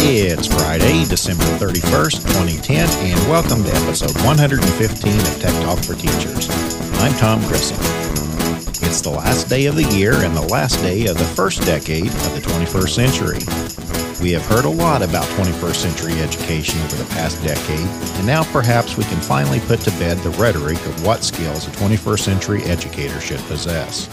It's Friday, December 31st, 2010, and welcome to episode 115 of Tech Talk for Teachers. I'm Tom Grissom. It's the last day of the year and the last day of the first decade of the 21st century. We have heard a lot about 21st century education over the past decade, and now perhaps we can finally put to bed the rhetoric of what skills a 21st century educator should possess.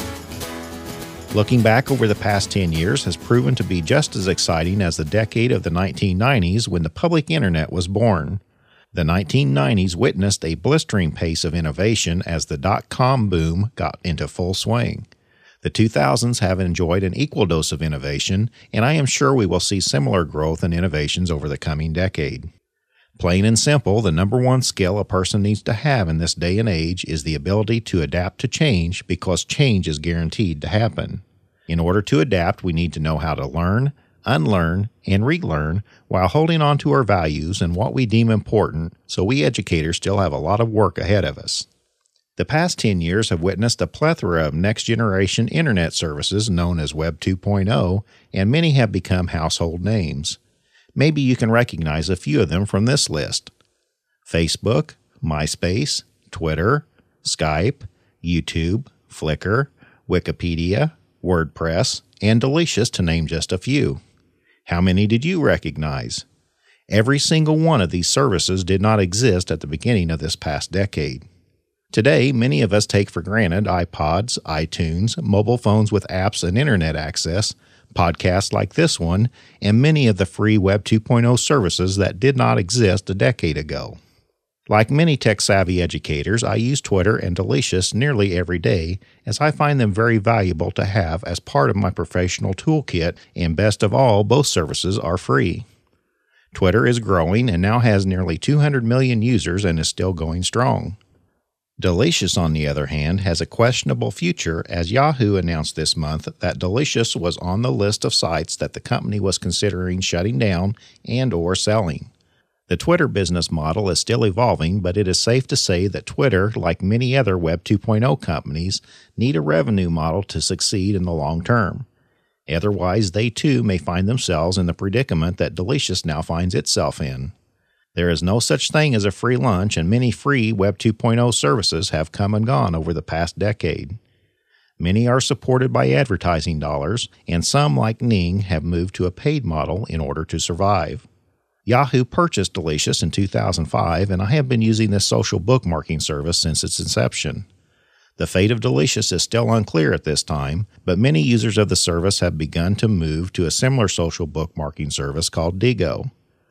Looking back over the past 10 years has proven to be just as exciting as the decade of the 1990s when the public internet was born. The 1990s witnessed a blistering pace of innovation as the dot-com boom got into full swing. The 2000s have enjoyed an equal dose of innovation, and I am sure we will see similar growth and innovations over the coming decade. Plain and simple, the number one skill a person needs to have in this day and age is the ability to adapt to change because change is guaranteed to happen. In order to adapt, we need to know how to learn, unlearn, and relearn while holding on to our values and what we deem important, so we educators still have a lot of work ahead of us. The past 10 years have witnessed a plethora of next-generation internet services known as Web 2.0, and many have become household names. Maybe you can recognize a few of them from this list: Facebook, MySpace, Twitter, Skype, YouTube, Flickr, Wikipedia, WordPress, and Delicious, to name just a few. How many did you recognize? Every single one of these services did not exist at the beginning of this past decade. Today, many of us take for granted iPods, iTunes, mobile phones with apps and internet access, podcasts like this one, and many of the free Web 2.0 services that did not exist a decade ago. Like many tech-savvy educators, I use Twitter and Delicious nearly every day, as I find them very valuable to have as part of my professional toolkit, and best of all, both services are free. Twitter is growing and now has nearly 200 million users and is still going strong. Delicious, on the other hand, has a questionable future, as Yahoo announced this month that Delicious was on the list of sites that the company was considering shutting down and/or selling. The Twitter business model is still evolving, but it is safe to say that Twitter, like many other Web 2.0 companies, need a revenue model to succeed in the long term. Otherwise, they too may find themselves in the predicament that Delicious now finds itself in. There is no such thing as a free lunch, and many free Web 2.0 services have come and gone over the past decade. Many are supported by advertising dollars, and some, like Ning, have moved to a paid model in order to survive. Yahoo purchased Delicious in 2005, and I have been using this social bookmarking service since its inception. The fate of Delicious is still unclear at this time, but many users of the service have begun to move to a similar social bookmarking service called Diigo.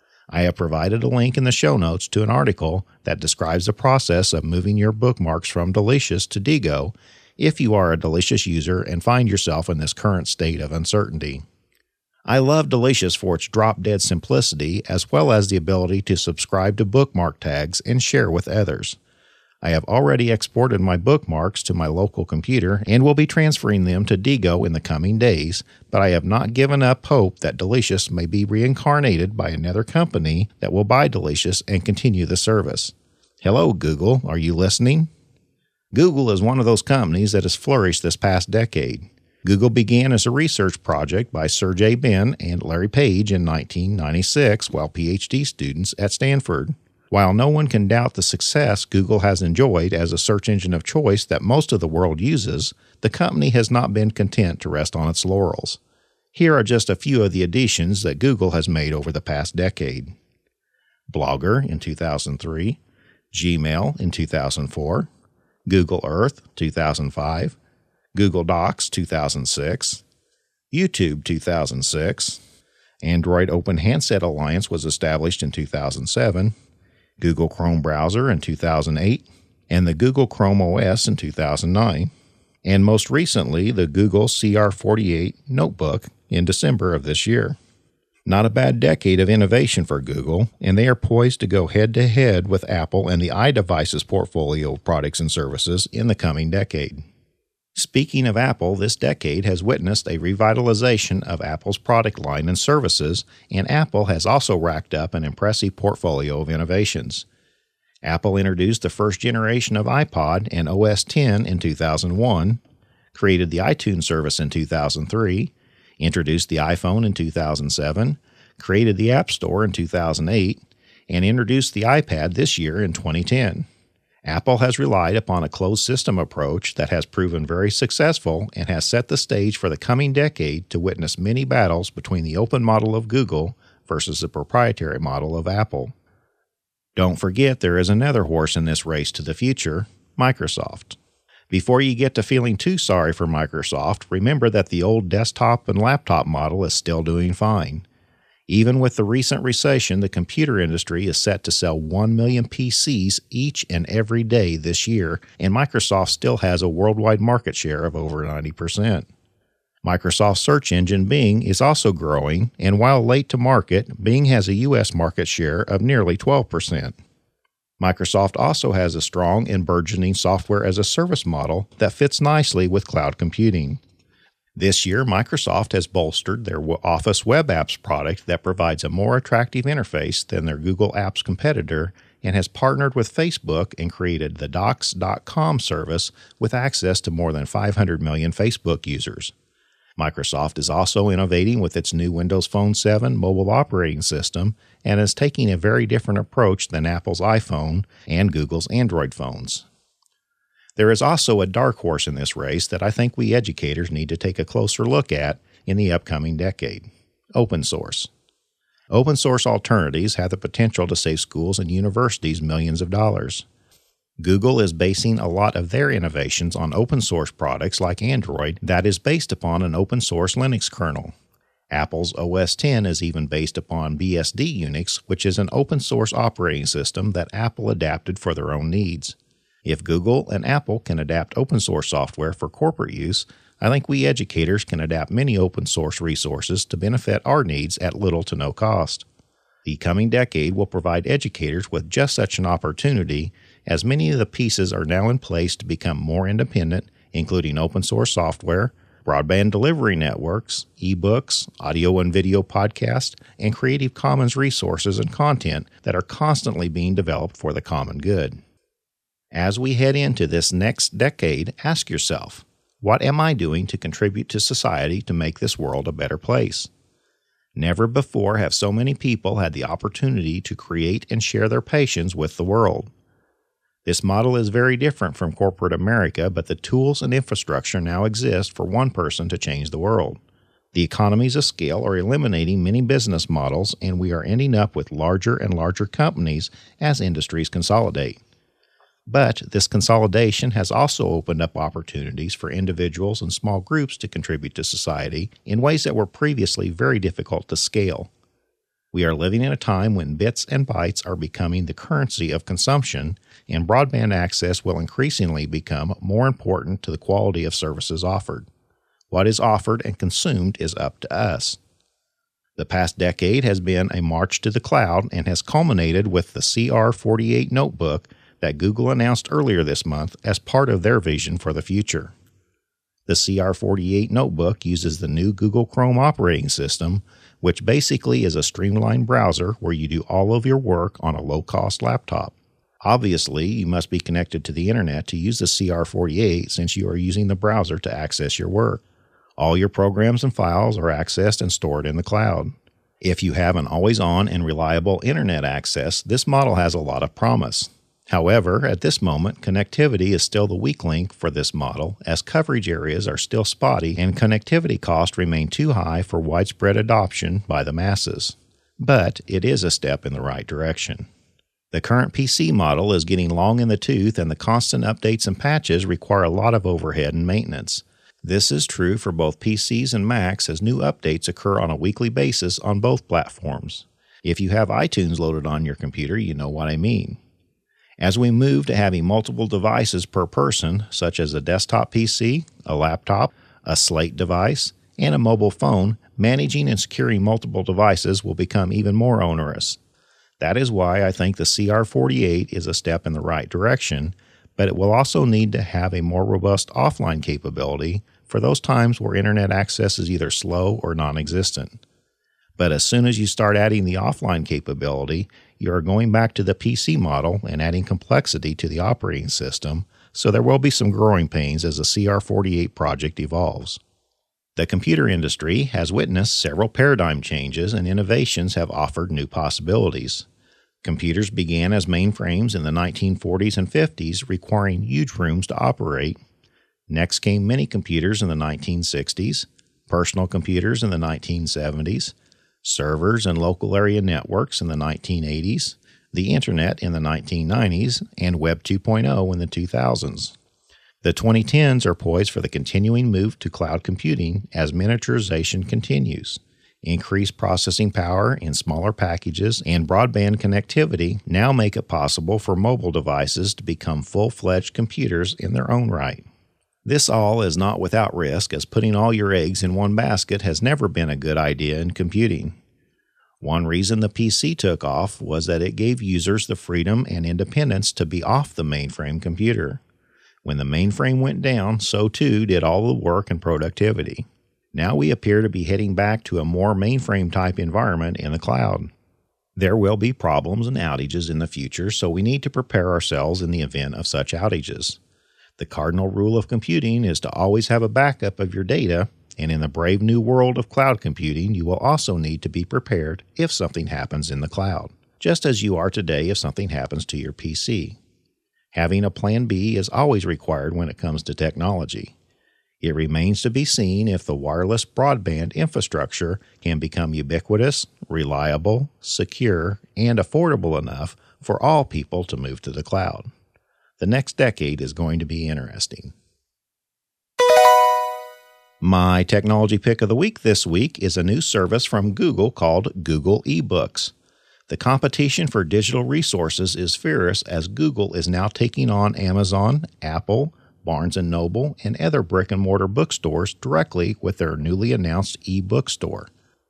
I have provided a link in the show notes to an article that describes the process of moving your bookmarks from Delicious to Diigo if you are a Delicious user and find yourself in this current state of uncertainty. I love Delicious for its drop-dead simplicity as well as the ability to subscribe to bookmark tags and share with others. I have already exported my bookmarks to my local computer and will be transferring them to Diigo in the coming days, but I have not given up hope that Delicious may be reincarnated by another company that will buy Delicious and continue the service. Hello, Google, are you listening? Google is one of those companies that has flourished this past decade. Google began as a research project by Sergey Brin and Larry Page in 1996 while PhD students at Stanford. While no one can doubt the success Google has enjoyed as a search engine of choice that most of the world uses, the company has not been content to rest on its laurels. Here are just a few of the additions that Google has made over the past decade. Blogger in 2003, Gmail in 2004, Google Earth 2005, Google Docs 2006, YouTube 2006, Android Open Handset Alliance was established in 2007, Google Chrome Browser in 2008, and the Google Chrome OS in 2009, and most recently the Google CR48 Notebook in December of this year. Not a bad decade of innovation for Google, and they are poised to go head-to-head with Apple and the iDevices portfolio of products and services in the coming decade. Speaking of Apple, this decade has witnessed a revitalization of Apple's product line and services, and Apple has also racked up an impressive portfolio of innovations. Apple introduced the first generation of iPod and OS X in 2001, created the iTunes service in 2003, introduced the iPhone in 2007, created the App Store in 2008, and introduced the iPad this year in 2010. Apple has relied upon a closed system approach that has proven very successful and has set the stage for the coming decade to witness many battles between the open model of Google versus the proprietary model of Apple. Don't forget there is another horse in this race to the future, Microsoft. Before you get to feeling too sorry for Microsoft, remember that the old desktop and laptop model is still doing fine. Even with the recent recession, the computer industry is set to sell 1 million PCs each and every day this year, and Microsoft still has a worldwide market share of over 90%. Microsoft's search engine Bing is also growing, and while late to market, Bing has a U.S. market share of nearly 12%. Microsoft also has a strong and burgeoning software-as-a-service model that fits nicely with cloud computing. This year, Microsoft has bolstered their Office Web Apps product that provides a more attractive interface than their Google Apps competitor and has partnered with Facebook and created the Docs.com service with access to more than 500 million Facebook users. Microsoft is also innovating with its new Windows Phone 7 mobile operating system and is taking a very different approach than Apple's iPhone and Google's Android phones. There is also a dark horse in this race that I think we educators need to take a closer look at in the upcoming decade: open source. Open source alternatives have the potential to save schools and universities millions of dollars. Google is basing a lot of their innovations on open source products like Android that is based upon an open source Linux kernel. Apple's OS X is even based upon BSD Unix, which is an open source operating system that Apple adapted for their own needs. If Google and Apple can adapt open source software for corporate use, I think we educators can adapt many open source resources to benefit our needs at little to no cost. The coming decade will provide educators with just such an opportunity, as many of the pieces are now in place to become more independent, including open source software, broadband delivery networks, ebooks, audio and video podcasts, and Creative Commons resources and content that are constantly being developed for the common good. As we head into this next decade, ask yourself, what am I doing to contribute to society to make this world a better place? Never before have so many people had the opportunity to create and share their passions with the world. This model is very different from corporate America, but the tools and infrastructure now exist for one person to change the world. The economies of scale are eliminating many business models, and we are ending up with larger and larger companies as industries consolidate. But this consolidation has also opened up opportunities for individuals and small groups to contribute to society in ways that were previously very difficult to scale. We are living in a time when bits and bytes are becoming the currency of consumption, and broadband access will increasingly become more important to the quality of services offered. What is offered and consumed is up to us. The past decade has been a march to the cloud and has culminated with the CR48 notebook that Google announced earlier this month as part of their vision for the future. The CR48 notebook uses the new Google Chrome operating system, which basically is a streamlined browser where you do all of your work on a low-cost laptop. Obviously, you must be connected to the internet to use the CR48 since you are using the browser to access your work. All your programs and files are accessed and stored in the cloud. If you have an always-on and reliable internet access, this model has a lot of promise. However, at this moment, connectivity is still the weak link for this model, as coverage areas are still spotty and connectivity costs remain too high for widespread adoption by the masses. But it is a step in the right direction. The current PC model is getting long in the tooth, and the constant updates and patches require a lot of overhead and maintenance. This is true for both PCs and Macs, as new updates occur on a weekly basis on both platforms. If you have iTunes loaded on your computer, you know what I mean. As we move to having multiple devices per person, such as a desktop PC, a laptop, a slate device, and a mobile phone, managing and securing multiple devices will become even more onerous. That is why I think the CR48 is a step in the right direction, but it will also need to have a more robust offline capability for those times where internet access is either slow or non-existent. But as soon as you start adding the offline capability, you are going back to the PC model and adding complexity to the operating system, so there will be some growing pains as the CR48 project evolves. The computer industry has witnessed several paradigm changes, and innovations have offered new possibilities. Computers began as mainframes in the 1940s and 50s, requiring huge rooms to operate. Next came mini computers in the 1960s, personal computers in the 1970s, servers and local area networks in the 1980s, the Internet in the 1990s, and Web 2.0 in the 2000s. The 2010s are poised for the continuing move to cloud computing as miniaturization continues. Increased processing power in smaller packages and broadband connectivity now make it possible for mobile devices to become full-fledged computers in their own right. This all is not without risk, as putting all your eggs in one basket has never been a good idea in computing. One reason the PC took off was that it gave users the freedom and independence to be off the mainframe computer. When the mainframe went down, so too did all the work and productivity. Now we appear to be heading back to a more mainframe-type environment in the cloud. There will be problems and outages in the future, so we need to prepare ourselves in the event of such outages. The cardinal rule of computing is to always have a backup of your data, and in the brave new world of cloud computing, you will also need to be prepared if something happens in the cloud, just as you are today if something happens to your PC. Having a plan B is always required when it comes to technology. It remains to be seen if the wireless broadband infrastructure can become ubiquitous, reliable, secure, and affordable enough for all people to move to the cloud. The next decade is going to be interesting. My technology pick of the week this week is a new service from Google called Google eBooks. The competition for digital resources is fierce as Google is now taking on Amazon, Apple, Barnes & Noble, and other brick-and-mortar bookstores directly with their newly announced eBook store.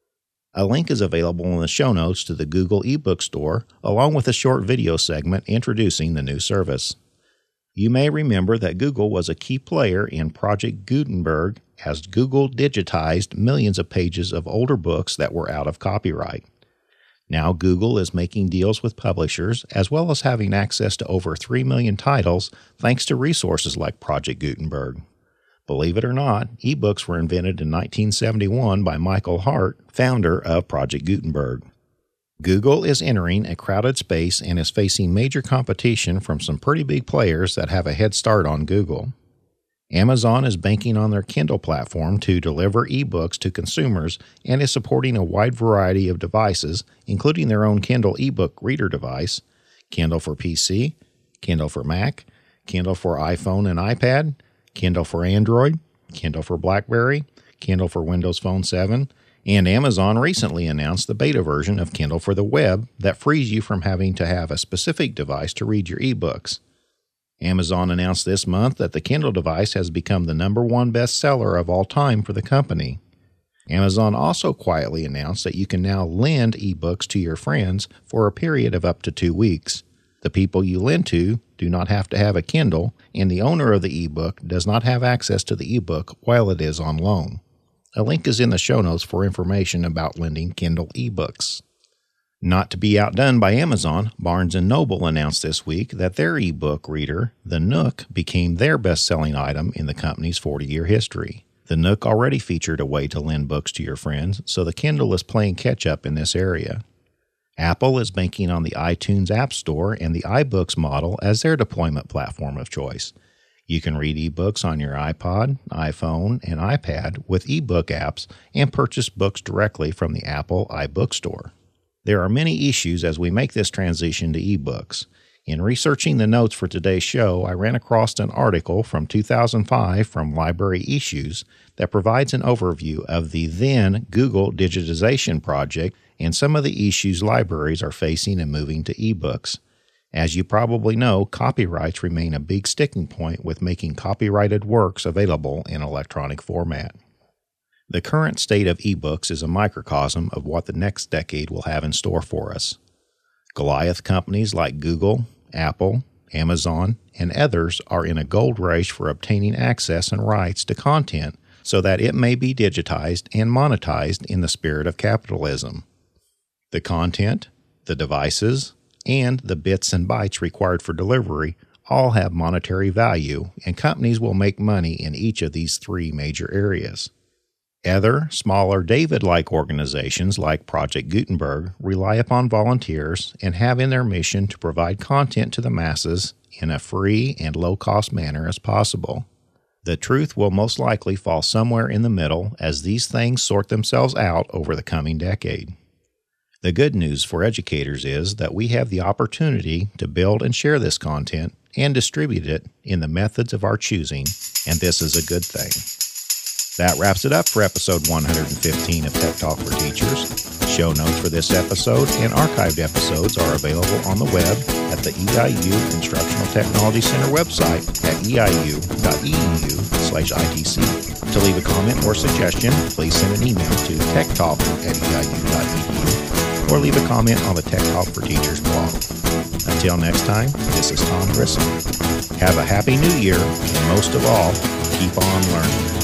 A link is available in the show notes to the Google eBook store, along with a short video segment introducing the new service. You may remember that Google was a key player in Project Gutenberg as Google digitized millions of pages of older books that were out of copyright. Now Google is making deals with publishers as well as having access to over 3 million titles thanks to resources like Project Gutenberg. Believe it or not, ebooks were invented in 1971 by Michael Hart, founder of Project Gutenberg. Google is entering a crowded space and is facing major competition from some pretty big players that have a head start on Google. Amazon is banking on their Kindle platform to deliver ebooks to consumers and is supporting a wide variety of devices, including their own Kindle ebook reader device, Kindle for PC, Kindle for Mac, Kindle for iPhone and iPad, Kindle for Android, Kindle for BlackBerry, Kindle for Windows Phone 7, and Amazon recently announced the beta version of Kindle for the web that frees you from having to have a specific device to read your ebooks. Amazon announced this month that the Kindle device has become the #1 bestseller of all time for the company. Amazon also quietly announced that you can now lend ebooks to your friends for a period of up to 2 weeks. The people you lend to do not have to have a Kindle, and the owner of the ebook does not have access to the ebook while it is on loan. A link is in the show notes for information about lending Kindle ebooks. Not to be outdone by Amazon, Barnes & Noble announced this week that their ebook reader, the Nook, became their best-selling item in the company's 40-year history. The Nook already featured a way to lend books to your friends, so the Kindle is playing catch-up in this area. Apple is banking on the iTunes App Store and the iBooks model as their deployment platform of choice. You can read ebooks on your iPod, iPhone, and iPad with ebook apps and purchase books directly from the Apple iBook Store. There are many issues as we make this transition to ebooks. In researching the notes for today's show, I ran across an article from 2005 from Library Issues that provides an overview of the then Google digitization project and some of the issues libraries are facing in moving to ebooks. As you probably know, copyrights remain a big sticking point with making copyrighted works available in electronic format. The current state of ebooks is a microcosm of what the next decade will have in store for us. Goliath companies like Google, Apple, Amazon, and others are in a gold rush for obtaining access and rights to content so that it may be digitized and monetized in the spirit of capitalism. The content, the devices, and the bits and bytes required for delivery all have monetary value, and companies will make money in each of these 3 major areas. Other, smaller David-like organizations like Project Gutenberg rely upon volunteers and have in their mission to provide content to the masses in a free and low-cost manner as possible. The truth will most likely fall somewhere in the middle as these things sort themselves out over the coming decade. The good news for educators is that we have the opportunity to build and share this content and distribute it in the methods of our choosing, and this is a good thing. That wraps it up for episode 115 of Tech Talk for Teachers. Show notes for this episode and archived episodes are available on the web at the EIU Instructional Technology Center website at eiu.edu/ITC. To leave a comment or suggestion, please send an email to techtalk@eiu.edu or leave a comment on the Tech Talk for Teachers blog. Until next time, this is Tom Grissom. Have a happy new year, and most of all, keep on learning.